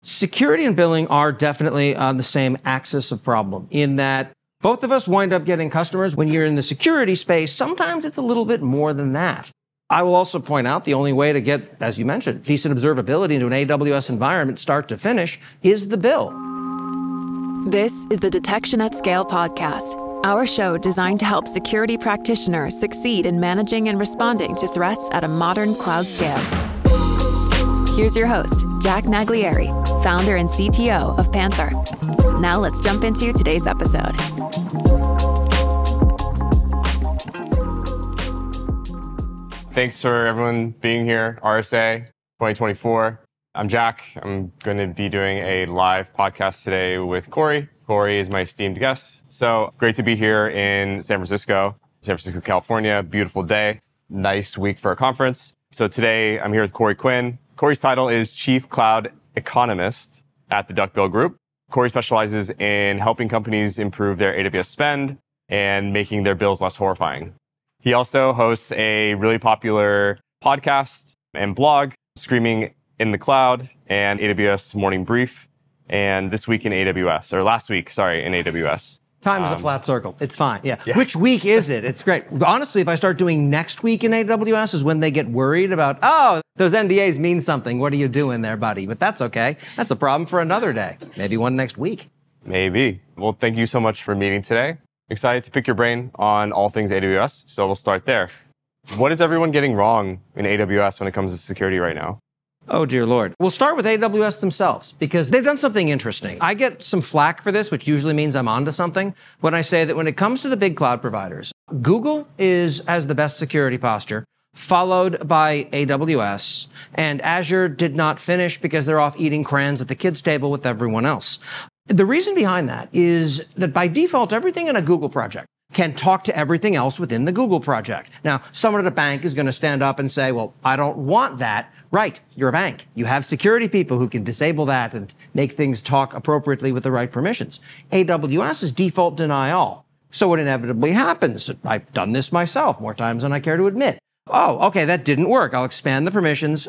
Security and billing are definitely on the same axis of problem in that both of us wind up getting customers. When you're in the security space, sometimes it's a little bit more than that. I will also point out the only way to get, as you mentioned, decent observability into an AWS environment start to finish is the bill. This is the Detection at Scale podcast, our show designed to help security practitioners succeed in managing and responding to threats at a modern cloud scale. Here's your host, Jack Naglieri, founder and CTO of Panther. Now let's jump into today's episode. Thanks for everyone being here, RSA 2024. I'm Jack. I'm going to be doing a live podcast today with Corey. Corey is my esteemed guest. So great to be here in San Francisco, California. Beautiful day. Nice week for a conference. So today I'm here with Corey Quinn. Corey's title is Chief Cloud Economist at the Duckbill Group. Corey specializes in helping companies improve their AWS spend and making their bills less horrifying. He also hosts a really popular podcast and blog, Screaming in the Cloud and AWS Morning Brief, and This Week in AWS, or last week, sorry, in AWS. Time is a flat circle. It's fine. Yeah. Which week is it? It's great. Honestly, if I start doing next week in AWS is when they get worried about, oh, those NDAs mean something. What are you doing there, buddy? But that's okay. That's a problem for another day. Maybe one next week. Maybe. Well, thank you so much for meeting today. Excited to pick your brain on all things AWS. So we'll start there. What is everyone getting wrong in AWS when it comes to security right now? Oh, dear Lord. We'll start with AWS themselves because they've done something interesting. I get some flack for this, which usually means I'm onto something, when I say that when it comes to the big cloud providers, Google has the best security posture, followed by AWS, and Azure did not finish because they're off eating crayons at the kids' table with everyone else. The reason behind that is that by default, everything in a Google project can talk to everything else within the Google project. Now, someone at a bank is going to stand up and say, well, I don't want that. Right, you're a bank. You have security people who can disable that and make things talk appropriately with the right permissions. AWS is default deny all. So what inevitably happens, I've done this myself more times than I care to admit. Oh, okay, that didn't work. I'll expand the permissions.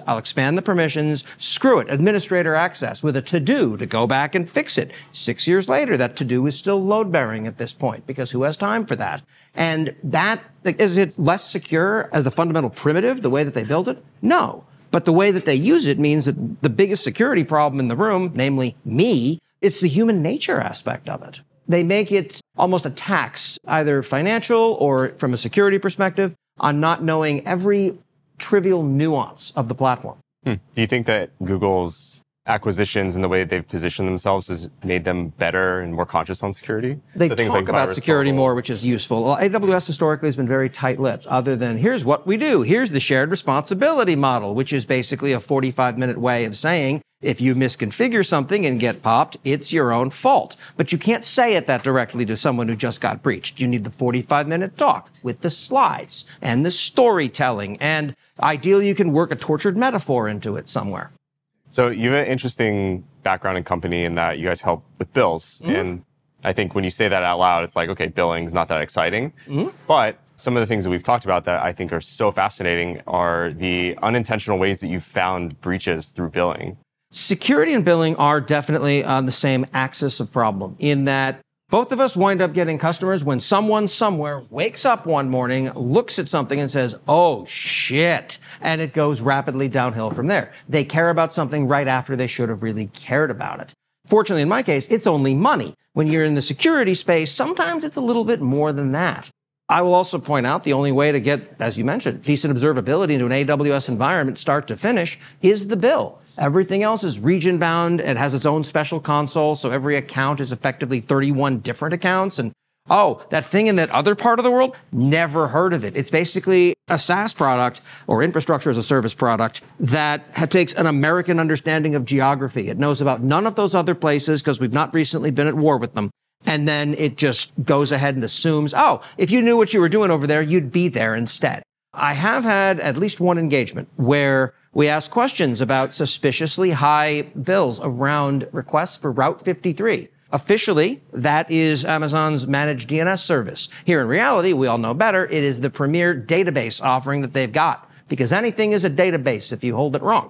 Screw it. Administrator access with a to-do to go back and fix it. 6 years later, that to-do is still load-bearing at this point because who has time for that? And that, is it less secure as the fundamental primitive, the way that they built it? No. But the way that they use it means that the biggest security problem in the room, namely me, it's the human nature aspect of it. They make it almost a tax, either financial or from a security perspective, on not knowing every trivial nuance of the platform. Do you think that Google's acquisitions and the way they've positioned themselves has made them better and more conscious on security? They talk about security more, which is useful. Well, AWS historically has been very tight-lipped, other than here's what we do. Here's the shared responsibility model, which is basically a 45-minute way of saying if you misconfigure something and get popped, it's your own fault. But you can't say it that directly to someone who just got breached. You need the 45-minute talk with the slides and the storytelling, and ideally you can work a tortured metaphor into it somewhere. So you have an interesting background in company in that you guys help with bills. Mm-hmm. And I think when you say that out loud, it's like, okay, billing's not that exciting. Mm-hmm. But some of the things that we've talked about that I think are so fascinating are the unintentional ways that you've found breaches through billing. Security and billing are definitely on the same axis of problem in that both of us wind up getting customers when someone somewhere wakes up one morning, looks at something and says, oh, shit. And it goes rapidly downhill from there. They care about something right after they should have really cared about it. Fortunately, in my case, it's only money. When you're in the security space, sometimes it's a little bit more than that. I will also point out the only way to get, as you mentioned, decent observability into an AWS environment start to finish is the bill. Everything else is region bound. It has its own special console. So every account is effectively 31 different accounts. And oh, that thing in that other part of the world, never heard of it. It's basically a SaaS product or infrastructure as a service product that takes an American understanding of geography. It knows about none of those other places because we've not recently been at war with them. And then it just goes ahead and assumes, oh, if you knew what you were doing over there, you'd be there instead. I have had at least one engagement where we asked questions about suspiciously high bills around requests for Route 53. Officially, that is Amazon's managed DNS service. Here in reality, we all know better. It is the premier database offering that they've got because anything is a database if you hold it wrong.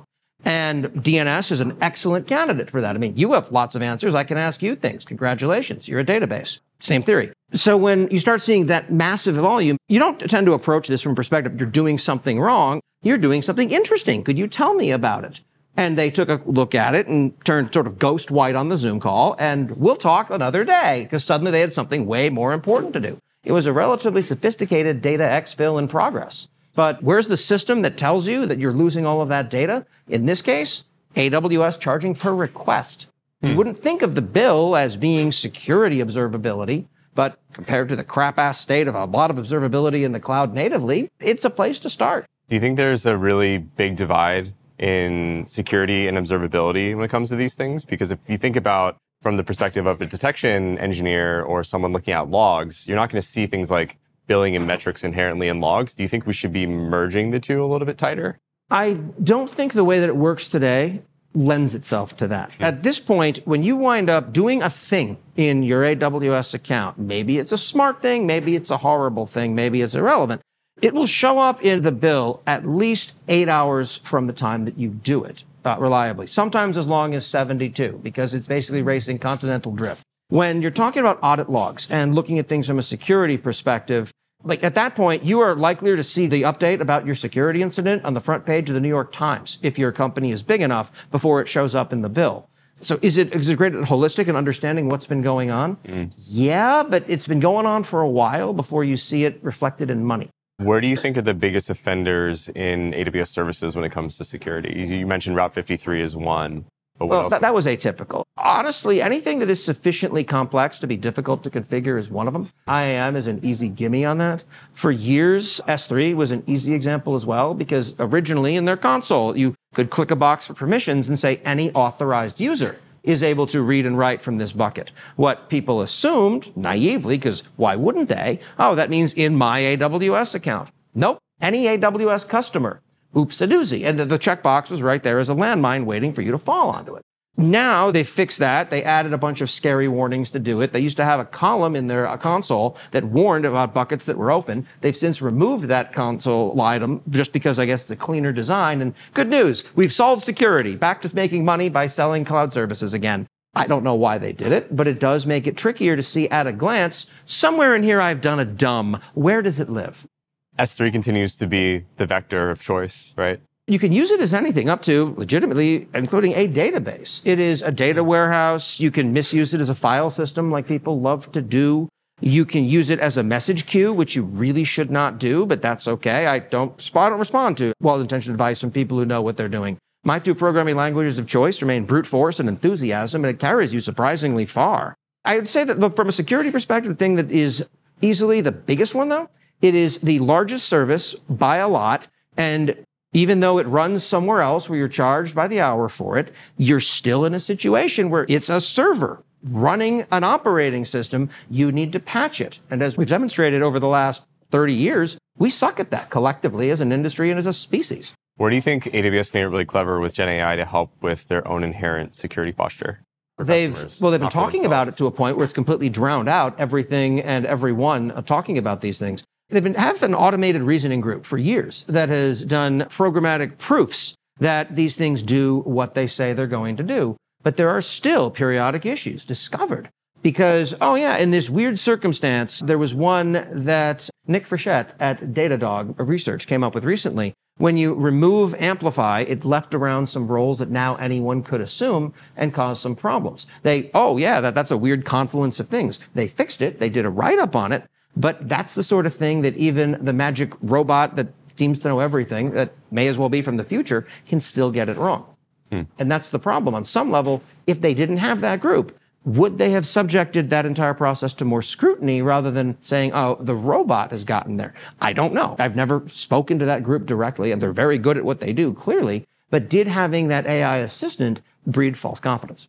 And DNS is an excellent candidate for that. I mean, you have lots of answers. I can ask you things. Congratulations. You're a database. Same theory. So when you start seeing that massive volume, you don't tend to approach this from a perspective, you're doing something wrong. You're doing something interesting. Could you tell me about it? And they took a look at it and turned sort of ghost white on the Zoom call, and we'll talk another day, because suddenly they had something way more important to do. It was a relatively sophisticated data exfil in progress. But where's the system that tells you that you're losing all of that data? In this case, AWS charging per request. You wouldn't think of the bill as being security observability, but compared to the crap-ass state of a lot of observability in the cloud natively, it's a place to start. Do you think there's a really big divide in security and observability when it comes to these things? Because if you think about from the perspective of a detection engineer or someone looking at logs, you're not going to see things like billing and metrics inherently in logs. Do you think we should be merging the two a little bit tighter? I don't think the way that it works today lends itself to that. At this point, when you wind up doing a thing in your AWS account, maybe it's a smart thing, maybe it's a horrible thing, maybe it's irrelevant, it will show up in the bill at least 8 hours from the time that you do it reliably, sometimes as long as 72, because it's basically racing continental drift. When you're talking about audit logs and looking at things from a security perspective, like at that point, you are likelier to see the update about your security incident on the front page of the New York Times if your company is big enough before it shows up in the bill. So is it great at holistic and understanding what's been going on? Yeah, but it's been going on for a while before you see it reflected in money. Where do you think are the biggest offenders in AWS services when it comes to security? You mentioned Route 53 is one. But well, that was atypical. Honestly, anything that is sufficiently complex to be difficult to configure is one of them. IAM is an easy gimme on that. For years, S3 was an easy example as well, because originally in their console, you could click a box for permissions and say any authorized user is able to read and write from this bucket. What people assumed, naively, because why wouldn't they? Oh, that means in my AWS account. Nope. Any AWS customer. Oops-a-doozy. And the checkbox was right there as a landmine waiting for you to fall onto it. Now they fixed that. They added a bunch of scary warnings to do it. They used to have a column in their console that warned about buckets that were open. They've since removed that console item just because I guess it's a cleaner design. And good news, we've solved security. Back to making money by selling cloud services again. I don't know why they did it, but it does make it trickier to see at a glance. Somewhere in here I've done a dumb. Where does it live? S3 continues to be the vector of choice, right? You can use it as anything up to, legitimately, including a database. It is a data warehouse. You can misuse it as a file system like people love to do. You can use it as a message queue, which you really should not do, but that's okay. I don't respond to well-intentioned advice from people who know what they're doing. My two programming languages of choice remain brute force and enthusiasm, and it carries you surprisingly far. I would say that, look, from a security perspective, the thing that is easily the biggest one, though, it is the largest service by a lot, and even though it runs somewhere else where you're charged by the hour for it, you're still in a situation where it's a server running an operating system. You need to patch it. And as we've demonstrated over the last 30 years, we suck at that collectively as an industry and as a species. Where do you think AWS can get really clever with Gen AI to help with their own inherent security posture? They've been talking about it to a point where it's completely drowned out everything and everyone talking about these things. They've have an automated reasoning group for years that has done programmatic proofs that these things do what they say they're going to do. But there are still periodic issues discovered because, in this weird circumstance, there was one that Nick Frechette at Datadog Research came up with recently. When you remove Amplify, it left around some roles that now anyone could assume and cause some problems. That's a weird confluence of things. They fixed it. They did a write-up on it. But that's the sort of thing that even the magic robot that seems to know everything, that may as well be from the future, can still get it wrong. And that's the problem. On some level, if they didn't have that group, would they have subjected that entire process to more scrutiny rather than saying, the robot has gotten there? I don't know. I've never spoken to that group directly, and they're very good at what they do, clearly. But did having that AI assistant breed false confidence?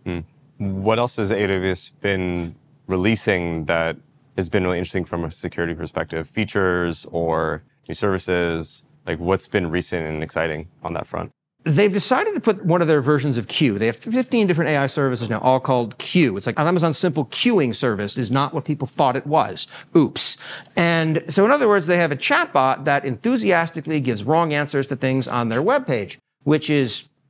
What else has AWS been releasing that has been really interesting from a security perspective? Features or new services? Like what's been recent and exciting on that front? They've decided to put one of their versions of Q. They have 15 different AI services now, all called Q. It's like Amazon's simple queuing service is not what people thought it was. Oops. And so in other words, they have a chatbot that enthusiastically gives wrong answers to things on their webpage, which is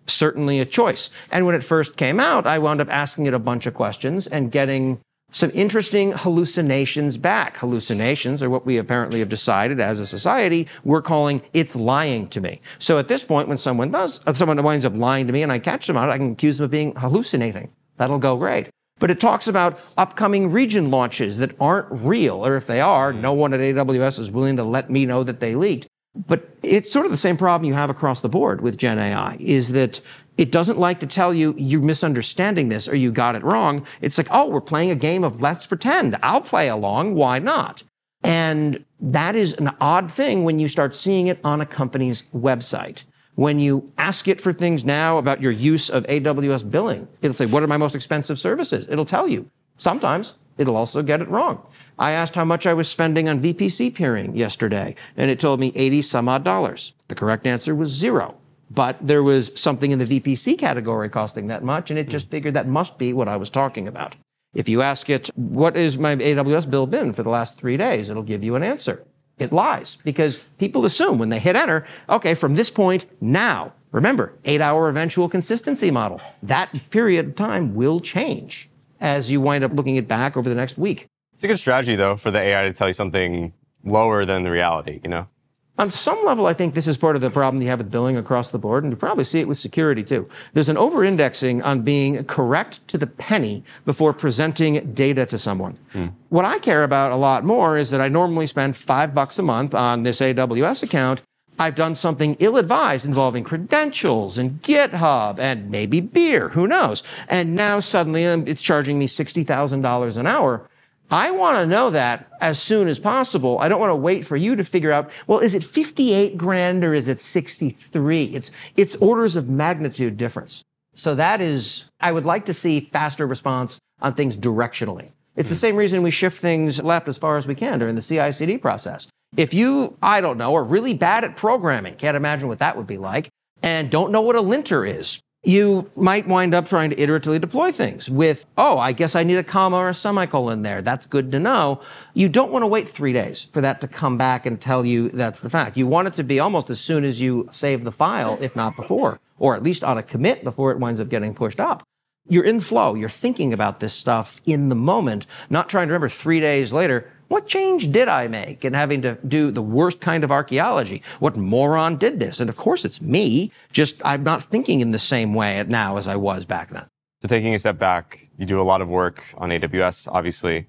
certainly a choice. And when it first came out, I wound up asking it a bunch of questions and getting some interesting hallucinations back. Hallucinations are what we apparently have decided as a society we're calling it's lying to me. So at this point, when someone winds up lying to me and I catch them on it, I can accuse them of being hallucinating. That'll go great. But it talks about upcoming region launches that aren't real, or if they are, no one at AWS is willing to let me know that they leaked. But it's sort of the same problem you have across the board with Gen AI, is that it doesn't like to tell you you're misunderstanding this or you got it wrong. It's like, oh, we're playing a game of let's pretend. I'll play along. Why not? And that is an odd thing when you start seeing it on a company's website. When you ask it for things now about your use of AWS billing, it'll say, what are my most expensive services? It'll tell you. Sometimes it'll also get it wrong. I asked how much I was spending on VPC peering yesterday, and it told me $80 some odd. The correct answer was 0. But there was something in the VPC category costing that much, and it just figured that must be what I was talking about. If you ask it, what is my AWS bill been for the last 3 days? It'll give you an answer. It lies because people assume when they hit enter, okay, from this point now, remember, 8-hour eventual consistency model. That period of time will change as you wind up looking it back over the next week. It's a good strategy, though, for the AI to tell you something lower than the reality, On some level, I think this is part of the problem you have with billing across the board, and you probably see it with security, too. There's an over-indexing on being correct to the penny before presenting data to someone. What I care about a lot more is that I normally spend $5 a month on this AWS account. I've done something ill-advised involving credentials and GitHub and maybe beer, who knows? And now suddenly it's charging me $60,000 an hour. I want to know that as soon as possible. I don't want to wait for you to figure out, well, is it 58 grand or is it 63? It's orders of magnitude difference. So that is, I would like to see faster response on things directionally. It's the same reason we shift things left as far as we can during the CI/CD process. If you, I don't know, are really bad at programming, can't imagine what that would be like, and don't know what a linter is, you might wind up trying to iteratively deploy things with, oh, I guess I need a comma or a semicolon there. That's good to know. You don't want to wait 3 days for that to come back and tell you that's the fact. You want it to be almost as soon as you save the file, if not before, or at least on a commit before it winds up getting pushed up. You're in flow. You're thinking about this stuff in the moment, not trying to remember 3 days later, what change did I make in having to do the worst kind of archaeology? What moron did this? And of course it's me, just I'm not thinking in the same way now as I was back then. So taking a step back, you do a lot of work on AWS, obviously.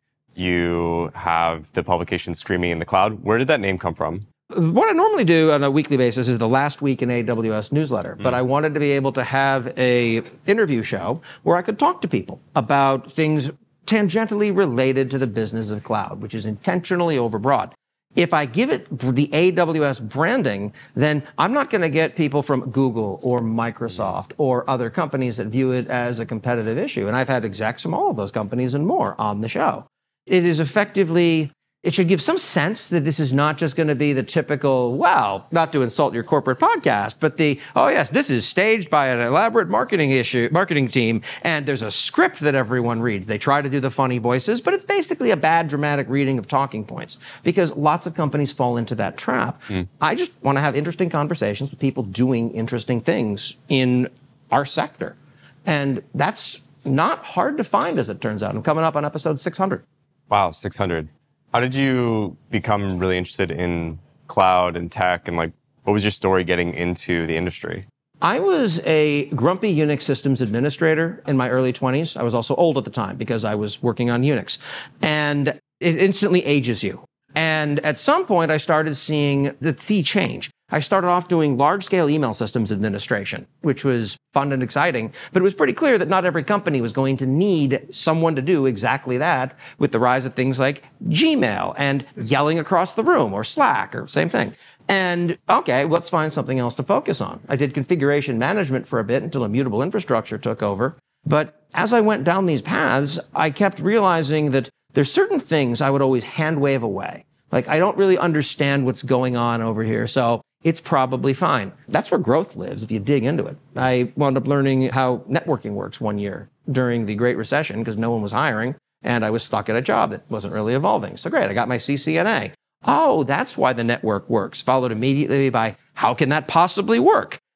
You have the publication streaming in the cloud. Where did that name come from? What I normally do on a weekly basis is the Last Week in AWS newsletter, but I wanted to be able to have a interview show where I could talk to people about things tangentially related to the business of cloud, which is intentionally overbroad. If I give it the AWS branding, then I'm not going to get people from Google or Microsoft or other companies that view it as a competitive issue. And I've had execs from all of those companies and more on the show. It is effectively, it should give some sense that this is not just going to be the typical, well, not to insult your corporate podcast, but oh yes, this is staged by an elaborate marketing team, and there's a script that everyone reads. They try to do the funny voices, but it's basically a bad dramatic reading of talking points because lots of companies fall into that trap. I just want to have interesting conversations with people doing interesting things in our sector. And that's not hard to find, as it turns out. I'm coming up on episode 600. Wow, 600. How did you become really interested in cloud and tech, and what was your story getting into the industry? I was a grumpy Unix systems administrator in my early 20s. I was also old at the time because I was working on Unix. And it instantly ages you. And at some point, I started seeing the sea change. I started off doing large-scale email systems administration, which was fun and exciting, but it was pretty clear that not every company was going to need someone to do exactly that with the rise of things like Gmail and yelling across the room or Slack or same thing. And okay, let's find something else to focus on. I did configuration management for a bit until immutable infrastructure took over. But as I went down these paths, I kept realizing that there's certain things I would always hand wave away. I don't really understand what's going on over here, so it's probably fine. That's where growth lives if you dig into it. I wound up learning how networking works one year during the Great Recession because no one was hiring and I was stuck at a job that wasn't really evolving. So great, I got my CCNA. Oh, that's why the network works. Followed immediately by, how can that possibly work?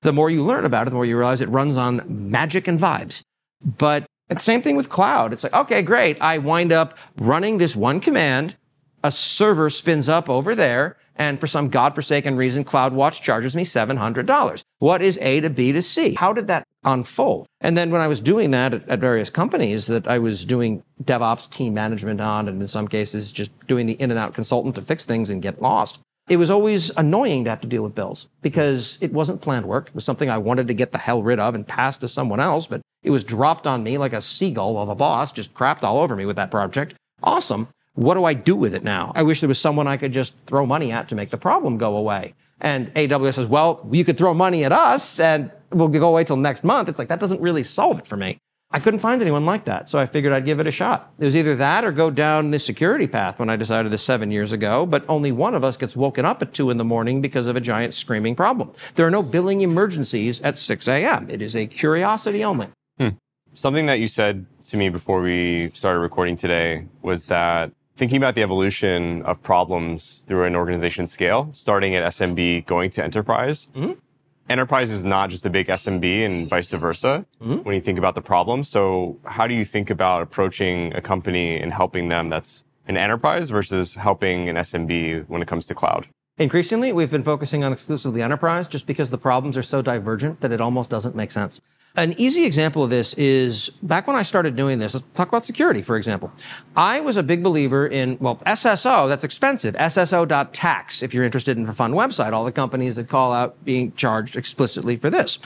The more you learn about it, the more you realize it runs on magic and vibes. But the same thing with cloud. It's like, okay, great. I wind up running this one command. A server spins up over there. And for some godforsaken reason, CloudWatch charges me $700. What is A to B to C? How did that unfold? And then when I was doing that at various companies that I was doing DevOps team management on, and in some cases just doing the in and out consultant to fix things and get lost, it was always annoying to have to deal with bills because it wasn't planned work. It was something I wanted to get the hell rid of and pass to someone else, but it was dropped on me like a seagull of a boss, just crapped all over me with that project. Awesome. What do I do with it now? I wish there was someone I could just throw money at to make the problem go away. And AWS says, well, you could throw money at us and we'll go away till next month. It's like, that doesn't really solve it for me. I couldn't find anyone like that. So I figured I'd give it a shot. It was either that or go down the security path when I decided this 7 years ago. But only one of us gets woken up at 2 a.m. because of a giant screaming problem. There are no billing emergencies at 6 a.m. It is a curiosity only. Something that you said to me before we started recording today was that thinking about the evolution of problems through an organization scale, starting at SMB, going to enterprise. Enterprise is not just a big SMB and vice versa when you think about the problem. So how do you think about approaching a company and helping them that's an enterprise versus helping an SMB when it comes to cloud? Increasingly, we've been focusing on exclusively enterprise just because the problems are so divergent that it almost doesn't make sense. An easy example of this is back when I started doing this, let's talk about security, for example. I was a big believer in, SSO, that's expensive. SSO.tax, if you're interested in a fun website, all the companies that call out being charged explicitly for this.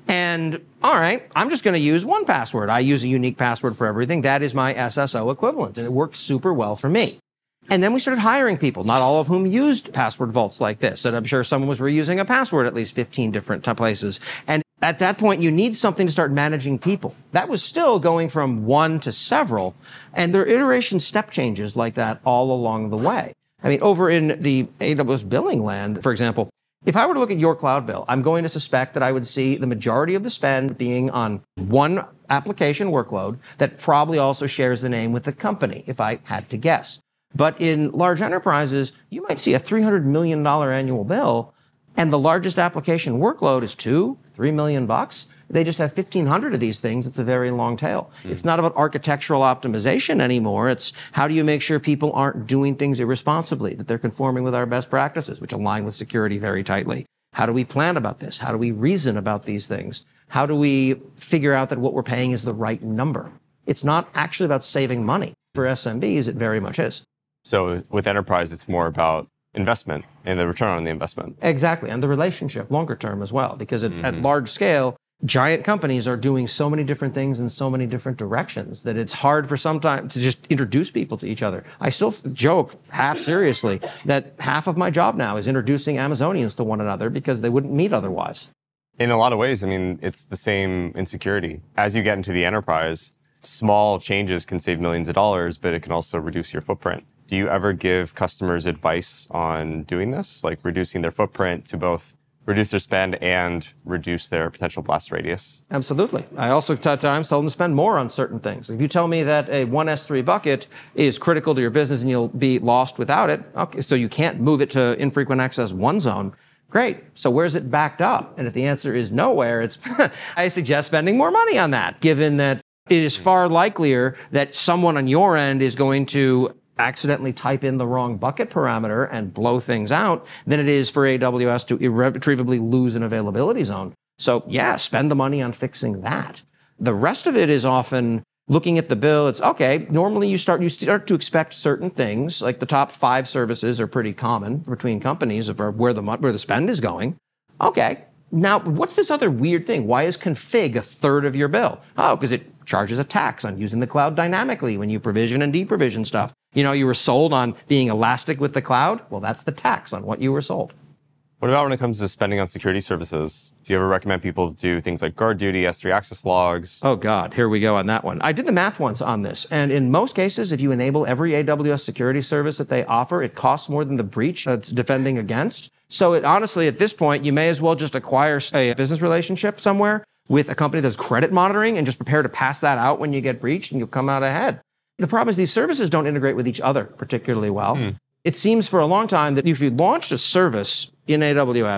And all right, I'm just going to use 1Password. I use a unique password for everything. That is my SSO equivalent, and it works super well for me. And then we started hiring people, not all of whom used password vaults like this. And I'm sure someone was reusing a password at least 15 different places. And at that point, you need something to start managing people. That was still going from one to several. And there are iteration step changes like that all along the way. I mean, over in the AWS billing land, for example, if I were to look at your cloud bill, I'm going to suspect that I would see the majority of the spend being on one application workload that probably also shares the name with the company, if I had to guess. But in large enterprises, you might see a $300 million annual bill, and the largest application workload is $2-3 million. They just have 1,500 of these things. It's a very long tail. It's not about architectural optimization anymore. It's how do you make sure people aren't doing things irresponsibly, that they're conforming with our best practices, which align with security very tightly. How do we plan about this? How do we reason about these things? How do we figure out that what we're paying is the right number? It's not actually about saving money. For SMBs, it very much is. So with enterprise, it's more about investment and the return on the investment. Exactly. And the relationship longer term as well, because at large scale, giant companies are doing so many different things in so many different directions that it's hard for some time to just introduce people to each other. I still joke half seriously that half of my job now is introducing Amazonians to one another because they wouldn't meet otherwise. In a lot of ways, I mean, it's the same in security. As you get into the enterprise, small changes can save millions of dollars, but it can also reduce your footprint. Do you ever give customers advice on doing this, like reducing their footprint to both reduce their spend and reduce their potential blast radius? Absolutely. I also at times tell them to spend more on certain things. If you tell me that a 1S3 bucket is critical to your business and you'll be lost without it, okay, so you can't move it to infrequent access one zone, great. So where's it backed up? And if the answer is nowhere, it's I suggest spending more money on that, given that it is far likelier that someone on your end is going to accidentally type in the wrong bucket parameter and blow things out than it is for AWS to irretrievably lose an availability zone. So yeah, spend the money on fixing that. The rest of it is often looking at the bill. It's okay. Normally you start to expect certain things, like the top 5 services are pretty common between companies of where the spend is going. Okay. Now, what's this other weird thing? Why is config a third of your bill? Oh, because it charges a tax on using the cloud dynamically when you provision and deprovision stuff. You know, you were sold on being elastic with the cloud. Well, that's the tax on what you were sold. What about when it comes to spending on security services? Do you ever recommend people do things like guard duty, S3 access logs? Oh, God, here we go on that one. I did the math once on this. And in most cases, if you enable every AWS security service that they offer, it costs more than the breach it's defending against. So honestly, at this point, you may as well just acquire a business relationship somewhere with a company that does credit monitoring and just prepare to pass that out when you get breached and you'll come out ahead. The problem is these services don't integrate with each other particularly well. It seems for a long time that if you launched a service in AWS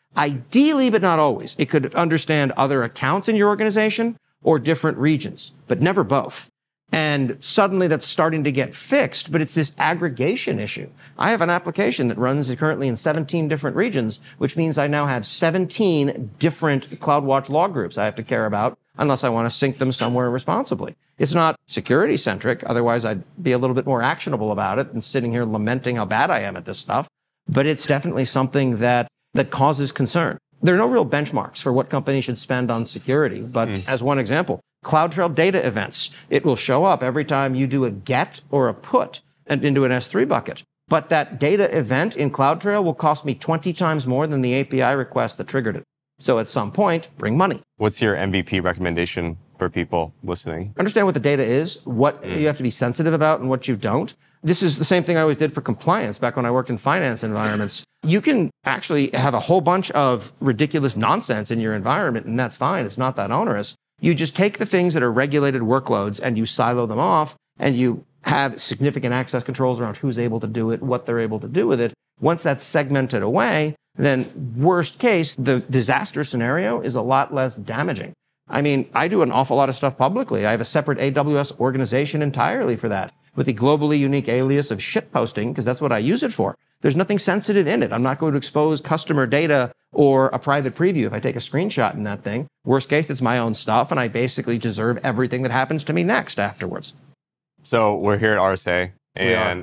Ideally, but not always, it could understand other accounts in your organization or different regions, but never both. And suddenly that's starting to get fixed, but it's this aggregation issue. I have an application that runs currently in 17 different regions, which means I now have 17 different CloudWatch log groups I have to care about unless I want to sync them somewhere responsibly. It's not security centric. Otherwise, I'd be a little bit more actionable about it than sitting here lamenting how bad I am at this stuff. But it's definitely something that causes concern. There are no real benchmarks for what companies should spend on security. But as one example, CloudTrail data events. It will show up every time you do a get or a put into an S3 bucket. But that data event in CloudTrail will cost me 20 times more than the API request that triggered it. So at some point, bring money. What's your MVP recommendation for people listening? Understand what the data is, what you have to be sensitive about and what you don't. This is the same thing I always did for compliance back when I worked in finance environments. You can actually have a whole bunch of ridiculous nonsense in your environment, and that's fine. It's not that onerous. You just take the things that are regulated workloads and you silo them off, and you have significant access controls around who's able to do it, what they're able to do with it. Once that's segmented away, then worst case, the disaster scenario is a lot less damaging. I mean, I do an awful lot of stuff publicly. I have a separate AWS organization entirely for that, with the globally unique alias of shitposting, because that's what I use it for. There's nothing sensitive in it. I'm not going to expose customer data or a private preview if I take a screenshot in that thing. Worst case, it's my own stuff, and I basically deserve everything that happens to me next afterwards. So we're here at RSA, and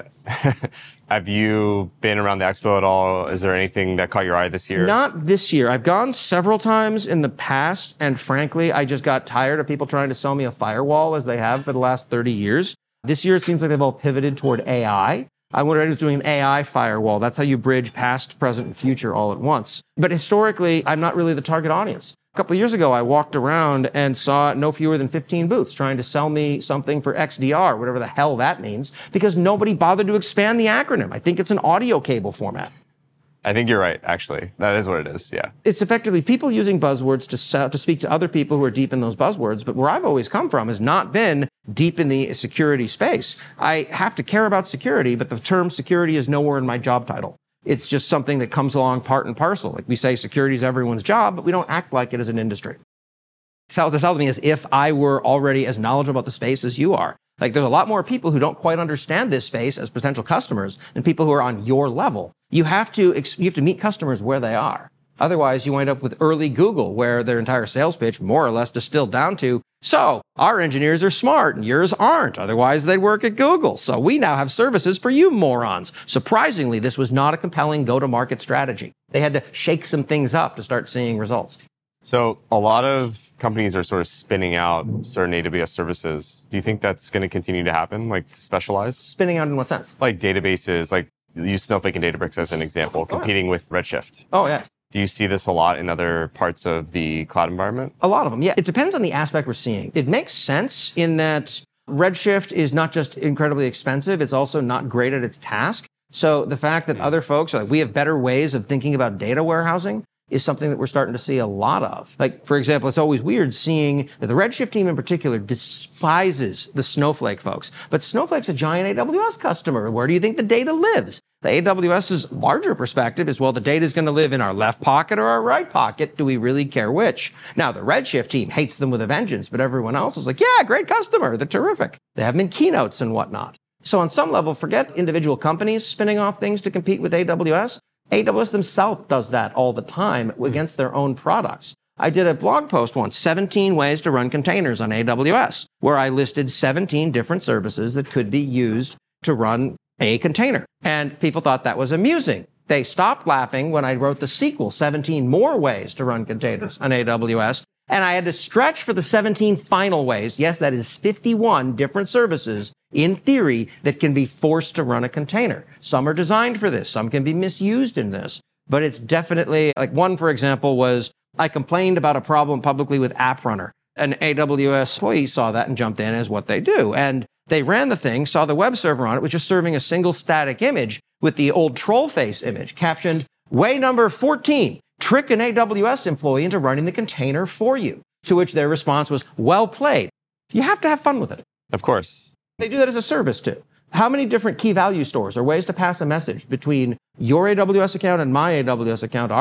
have you been around the expo at all? Is there anything that caught your eye this year? Not this year. I've gone several times in the past, and frankly, I just got tired of people trying to sell me a firewall as they have for the last 30 years. This year, it seems like they've all pivoted toward AI. I was doing an AI firewall. That's how you bridge past, present, and future all at once. But historically, I'm not really the target audience. A couple of years ago, I walked around and saw no fewer than 15 booths trying to sell me something for XDR, whatever the hell that means, because nobody bothered to expand the acronym. I think it's an audio cable format. I think you're right, actually. That is what it is, yeah. It's effectively people using buzzwords to speak to other people who are deep in those buzzwords. But where I've always come from has not been deep in the security space. I have to care about security, but the term security is nowhere in my job title. It's just something that comes along part and parcel. Like we say security is everyone's job, but we don't act like it as an industry. It sounds to me as if I were already as knowledgeable about the space as you are. Like there's a lot more people who don't quite understand this space as potential customers than people who are on your level. You have to meet customers where they are. Otherwise, you wind up with early Google, where their entire sales pitch more or less distilled down to, so our engineers are smart and yours aren't. Otherwise, they'd work at Google. So we now have services for you morons. Surprisingly, this was not a compelling go-to-market strategy. They had to shake some things up to start seeing results. So a lot of companies are sort of spinning out certain AWS services. Do you think that's going to continue to happen, like specialize? Spinning out in what sense? Like databases, like use Snowflake and Databricks as an example, competing with Redshift. Oh, yeah. Do you see this a lot in other parts of the cloud environment? A lot of them, yeah. It depends on the aspect we're seeing. It makes sense in that Redshift is not just incredibly expensive, it's also not great at its task. So the fact that other folks are like, we have better ways of thinking about data warehousing is something that we're starting to see a lot of. Like, for example, it's always weird seeing that the Redshift team in particular despises the Snowflake folks. But Snowflake's a giant AWS customer. Where do you think the data lives? The AWS's larger perspective is, well, the data is going to live in our left pocket or our right pocket. Do we really care which? Now, the Redshift team hates them with a vengeance, but everyone else is like, yeah, great customer. They're terrific. They have them in keynotes and whatnot. So on some level, forget individual companies spinning off things to compete with AWS. AWS themselves does that all the time against their own products. I did a blog post once, 17 ways to run containers on AWS, where I listed 17 different services that could be used to run a container. And people thought that was amusing. They stopped laughing when I wrote the sequel, 17 more ways to run containers on AWS. And I had to stretch for the 17 final ways. Yes, that is 51 different services in theory that can be forced to run a container. Some are designed for this. Some can be misused in this. But it's definitely, like one, for example, was I complained about a problem publicly with AppRunner. An AWS employee saw that and jumped in as what they do. And they ran the thing, saw the web server on it, was just serving a single static image with the old troll face image captioned, way number 14. Trick an AWS employee into running the container for you. To which their response was, well played. You have to have fun with it. Of course. They do that as a service too. How many different key value stores or ways to pass a message between your AWS account and my AWS account are there?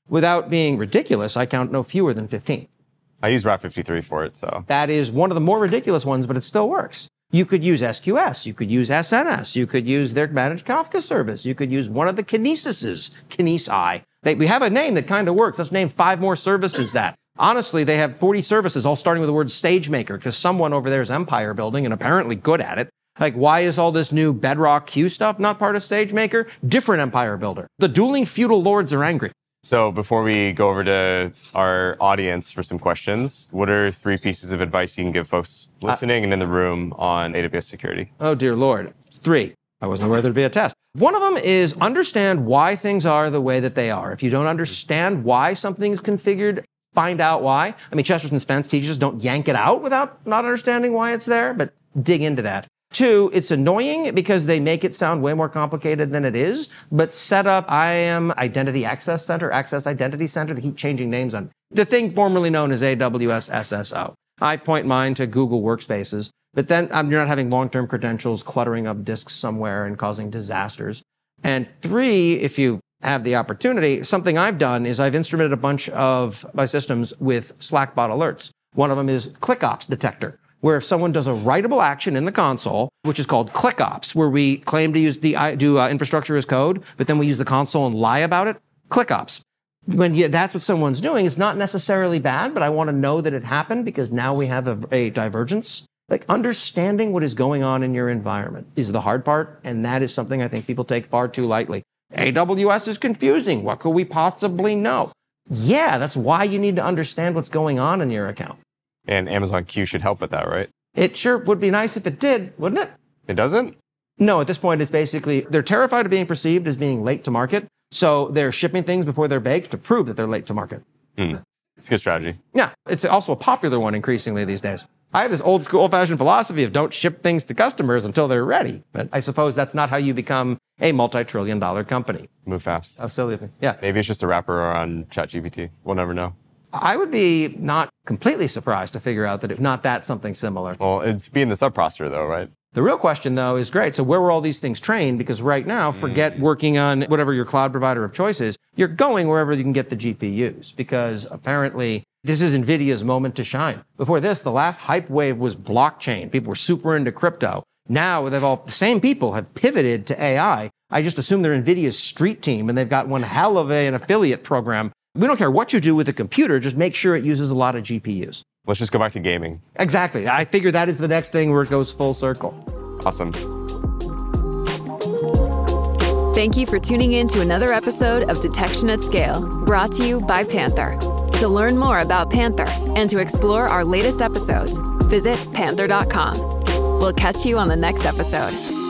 Without being ridiculous, I count no fewer than 15. I use Route 53 for it, so. That is one of the more ridiculous ones, but it still works. You could use SQS, you could use SNS, you could use their managed Kafka service, you could use one of the Kinesises, Kinesi. We have a name that kind of works. Let's name 5 more services that. Honestly, they have 40 services, all starting with the word SageMaker, because someone over there is empire building and apparently good at it. Like, why is all this new Bedrock Q stuff not part of SageMaker? Different empire builder. The dueling feudal lords are angry. So before we go over to our audience for some questions, what are 3 pieces of advice you can give folks listening and in the room on AWS security? Oh, dear Lord. 3. I wasn't aware there'd be a test. One of them is understand why things are the way that they are. If you don't understand why something is configured, find out why. I mean, Chesterton Spence teaches us don't yank it out without not understanding why it's there, but dig into that. 2, it's annoying because they make it sound way more complicated than it is, but set up IAM Identity Access Center, Access Identity Center, they keep changing names on the thing formerly known as AWS SSO. I point mine to Google Workspaces, but then you're not having long-term credentials cluttering up disks somewhere and causing disasters. And 3, if you have the opportunity, something I've done is I've instrumented a bunch of my systems with Slackbot alerts. One of them is ClickOps detector, where if someone does a writable action in the console, which is called ClickOps, where we claim to use infrastructure as code, but then we use the console and lie about it, ClickOps. That's what someone's doing, it's not necessarily bad, but I want to know that it happened because now we have a divergence. Like, understanding what is going on in your environment is the hard part, and that is something I think people take far too lightly. AWS is confusing. What could we possibly know? Yeah, that's why you need to understand what's going on in your account. And Amazon Q should help with that, right? It sure would be nice if it did, wouldn't it? It doesn't? No, at this point, it's basically, they're terrified of being perceived as being late to market. So they're shipping things before they're baked to prove that they're late to market. It's a good strategy. Yeah, it's also a popular one increasingly these days. I have this old school, old-fashioned philosophy of don't ship things to customers until they're ready. But I suppose that's not how you become a multi-trillion-dollar company. Move fast. How silly of me. Yeah. Maybe it's just a wrapper around ChatGPT. We'll never know. I would be not completely surprised to figure out that if not that, something similar. Well, it's being the subprocessor though, right? The real question, though, is great. So where were all these things trained? Because right now, forget working on whatever your cloud provider of choice is. You're going wherever you can get the GPUs because apparently this is NVIDIA's moment to shine. Before this, the last hype wave was blockchain. People were super into crypto. Now, the same people have pivoted to AI. I just assume they're NVIDIA's street team and they've got one hell of an affiliate program. We don't care what you do with a computer, just make sure it uses a lot of GPUs. Let's just go back to gaming. Exactly. I figure that is the next thing where it goes full circle. Awesome. Thank you for tuning in to another episode of Detection at Scale, brought to you by Panther. To learn more about Panther and to explore our latest episodes, visit panther.com. We'll catch you on the next episode.